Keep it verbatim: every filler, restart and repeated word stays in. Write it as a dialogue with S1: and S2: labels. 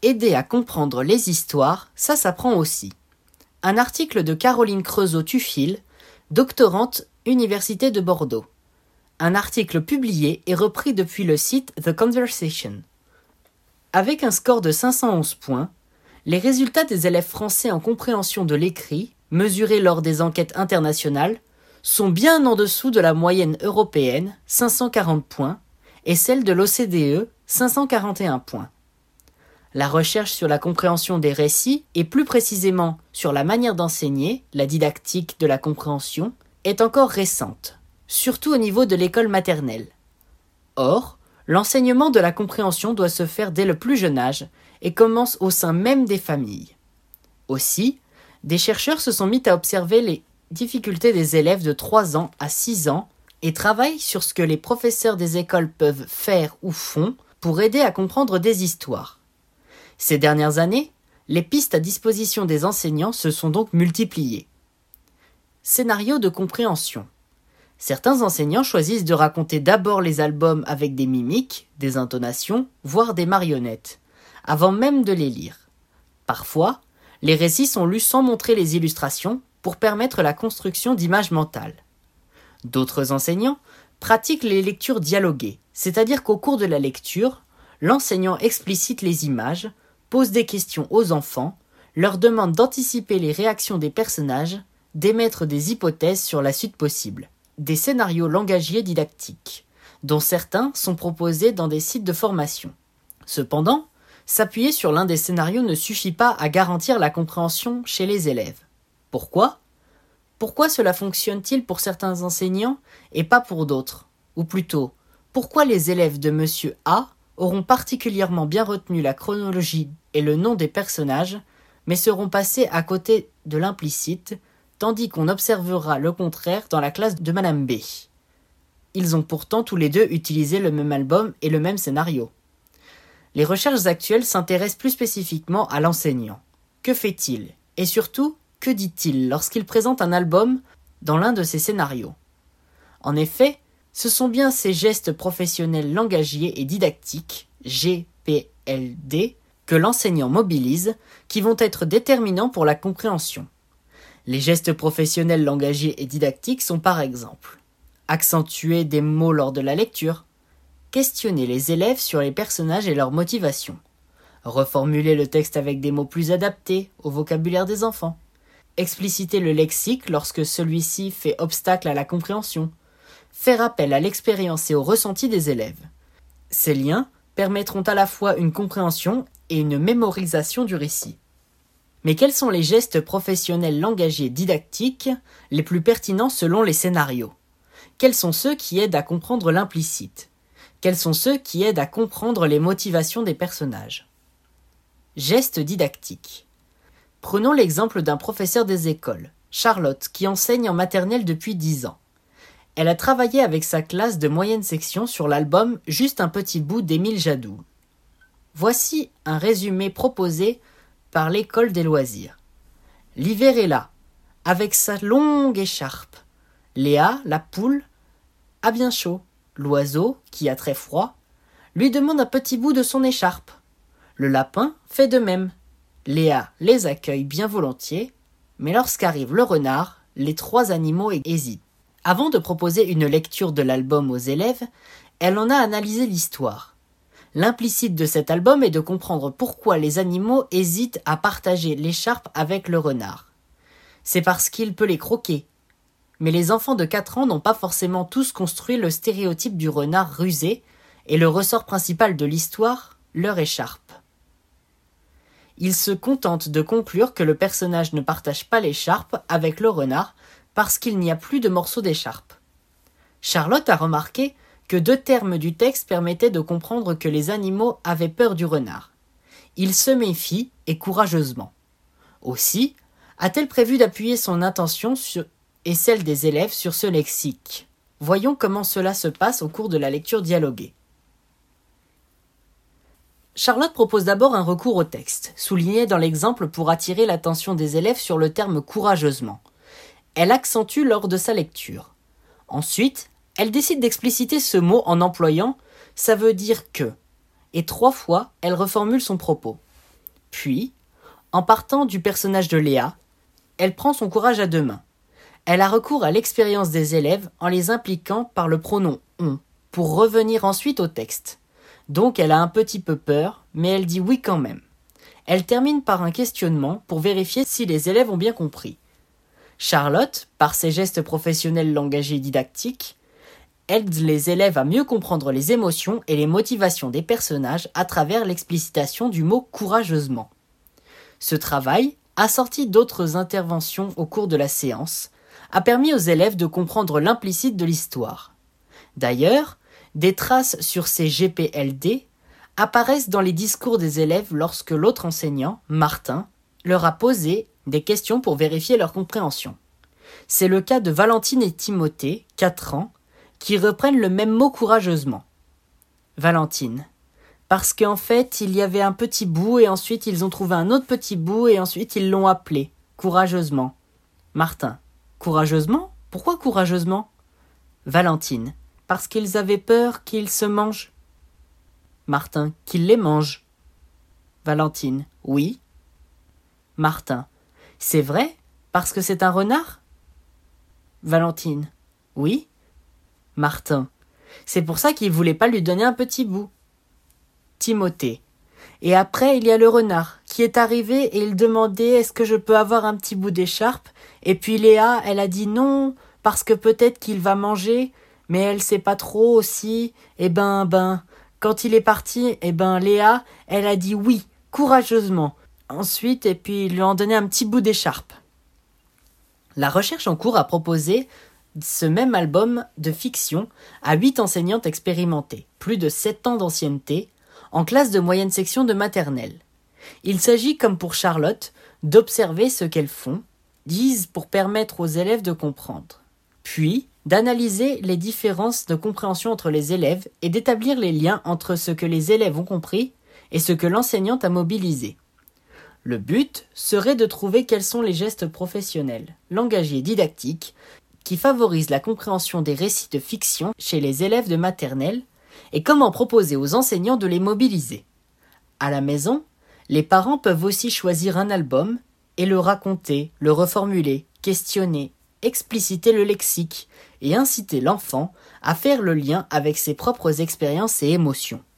S1: Aider à comprendre les histoires, ça s'apprend aussi. Un article de Caroline Creusot-Tuffil, doctorante, Université de Bordeaux. Un article publié et repris depuis le site The Conversation. Avec un score de cinq cent onze points, les résultats des élèves français en compréhension de l'écrit, mesurés lors des enquêtes internationales, sont bien en dessous de la moyenne européenne, cinq cent quarante points, et celle de l'O C D E, cinq cent quarante et un points. La recherche sur la compréhension des récits, et plus précisément sur la manière d'enseigner, la didactique de la compréhension, est encore récente, surtout au niveau de l'école maternelle. Or, l'enseignement de la compréhension doit se faire dès le plus jeune âge et commence au sein même des familles. Aussi, des chercheurs se sont mis à observer les difficultés des élèves de trois ans à six ans et travaillent sur ce que les professeurs des écoles peuvent faire ou font pour aider à comprendre des histoires. Ces dernières années, les pistes à disposition des enseignants se sont donc multipliées. Scénario de compréhension. Certains enseignants choisissent de raconter d'abord les albums avec des mimiques, des intonations, voire des marionnettes, avant même de les lire. Parfois, les récits sont lus sans montrer les illustrations pour permettre la construction d'images mentales. D'autres enseignants pratiquent les lectures dialoguées, c'est-à-dire qu'au cours de la lecture, l'enseignant explicite les images, pose des questions aux enfants, leur demande d'anticiper les réactions des personnages, d'émettre des hypothèses sur la suite possible. Des scénarios langagiers didactiques, dont certains sont proposés dans des sites de formation. Cependant, s'appuyer sur l'un des scénarios ne suffit pas à garantir la compréhension chez les élèves. Pourquoi ? Pourquoi cela fonctionne-t-il pour certains enseignants et pas pour d'autres ? Ou plutôt, pourquoi les élèves de Monsieur A auront particulièrement bien retenu la chronologie et le nom des personnages, mais seront passés à côté de l'implicite, tandis qu'on observera le contraire dans la classe de Madame B. Ils ont pourtant tous les deux utilisé le même album et le même scénario. Les recherches actuelles s'intéressent plus spécifiquement à l'enseignant. Que fait-il ? Et surtout, que dit-il lorsqu'il présente un album dans l'un de ses scénarios ? En effet, ce sont bien ces gestes professionnels langagiers et didactiques, G P L D, que l'enseignant mobilise, qui vont être déterminants pour la compréhension. Les gestes professionnels langagiers et didactiques sont par exemple accentuer des mots lors de la lecture, questionner les élèves sur les personnages et leurs motivations, reformuler le texte avec des mots plus adaptés au vocabulaire des enfants, expliciter le lexique lorsque celui-ci fait obstacle à la compréhension, faire appel à l'expérience et au ressenti des élèves. Ces liens permettront à la fois une compréhension et une mémorisation du récit. Mais quels sont les gestes professionnels langagiers didactiques les plus pertinents selon les scénarios ? Quels sont ceux qui aident à comprendre l'implicite ? Quels sont ceux qui aident à comprendre les motivations des personnages ? Gestes didactiques. Prenons l'exemple d'un professeur des écoles, Charlotte, qui enseigne en maternelle depuis dix ans. Elle a travaillé avec sa classe de moyenne section sur l'album Juste un petit bout d'Émile Jadou. Voici un résumé proposé par l'école des loisirs. L'hiver est là, avec sa longue écharpe. Léa, la poule, a bien chaud. L'oiseau, qui a très froid, lui demande un petit bout de son écharpe. Le lapin fait de même. Léa les accueille bien volontiers, mais lorsqu'arrive le renard, les trois animaux hésitent. Avant de proposer une lecture de l'album aux élèves, elle en a analysé l'histoire. L'implicite de cet album est de comprendre pourquoi les animaux hésitent à partager l'écharpe avec le renard. C'est parce qu'il peut les croquer. Mais les enfants de quatre ans n'ont pas forcément tous construit le stéréotype du renard rusé et le ressort principal de l'histoire, leur écharpe. Ils se contentent de conclure que le personnage ne partage pas l'écharpe avec le renard parce qu'il n'y a plus de morceaux d'écharpe. Charlotte a remarqué que deux termes du texte permettaient de comprendre que les animaux avaient peur du renard. Ils se méfient et courageusement. Aussi, a-t-elle prévu d'appuyer son attention sur, et celle des élèves sur ce lexique. Voyons comment cela se passe au cours de la lecture dialoguée. Charlotte propose d'abord un recours au texte, souligné dans l'exemple pour attirer l'attention des élèves sur le terme « courageusement ». Elle accentue lors de sa lecture. Ensuite, elle décide d'expliciter ce mot en employant « ça veut dire que » et trois fois, elle reformule son propos. Puis, en partant du personnage de Léa, elle prend son courage à deux mains. Elle a recours à l'expérience des élèves en les impliquant par le pronom « on » pour revenir ensuite au texte. Donc elle a un petit peu peur, mais elle dit oui quand même. Elle termine par un questionnement pour vérifier si les élèves ont bien compris. Charlotte, par ses gestes professionnels langagés didactiques, aide les élèves à mieux comprendre les émotions et les motivations des personnages à travers l'explicitation du mot « courageusement ». Ce travail, assorti d'autres interventions au cours de la séance, a permis aux élèves de comprendre l'implicite de l'histoire. D'ailleurs, des traces sur ces G P L D apparaissent dans les discours des élèves lorsque l'autre enseignant, Martin, leur a posé des questions pour vérifier leur compréhension. C'est le cas de Valentine et Timothée, quatre ans, qui reprennent le même mot courageusement. Valentine. Parce qu'en fait, il y avait un petit bout et ensuite ils ont trouvé un autre petit bout et ensuite ils l'ont appelé. Courageusement. Martin. Courageusement ? Pourquoi courageusement ? Valentine. Parce qu'ils avaient peur qu'ils se mangent. Martin. Qu'ils les mangent. Valentine. Oui. Martin. C'est vrai ? Parce que c'est un renard ? Valentine. Oui. Martin. C'est pour ça qu'il voulait pas lui donner un petit bout. Timothée. Et après, il y a le renard qui est arrivé et il demandait est-ce que je peux avoir un petit bout d'écharpe ? Et puis Léa, elle a dit non, parce que peut-être qu'il va manger, mais elle sait pas trop aussi. Et ben, ben, quand il est parti, et ben Léa, elle a dit oui, courageusement. Ensuite, et puis ils lui ont donné un petit bout d'écharpe. La recherche en cours a proposé ce même album de fiction à huit enseignantes expérimentées, plus de sept ans d'ancienneté, en classe de moyenne section de maternelle. Il s'agit, comme pour Charlotte, d'observer ce qu'elles font, disent pour permettre aux élèves de comprendre, puis d'analyser les différences de compréhension entre les élèves et d'établir les liens entre ce que les élèves ont compris et ce que l'enseignante a mobilisé. Le but serait de trouver quels sont les gestes professionnels, langagiers et didactiques qui favorisent la compréhension des récits de fiction chez les élèves de maternelle et comment proposer aux enseignants de les mobiliser. À la maison, les parents peuvent aussi choisir un album et le raconter, le reformuler, questionner, expliciter le lexique et inciter l'enfant à faire le lien avec ses propres expériences et émotions.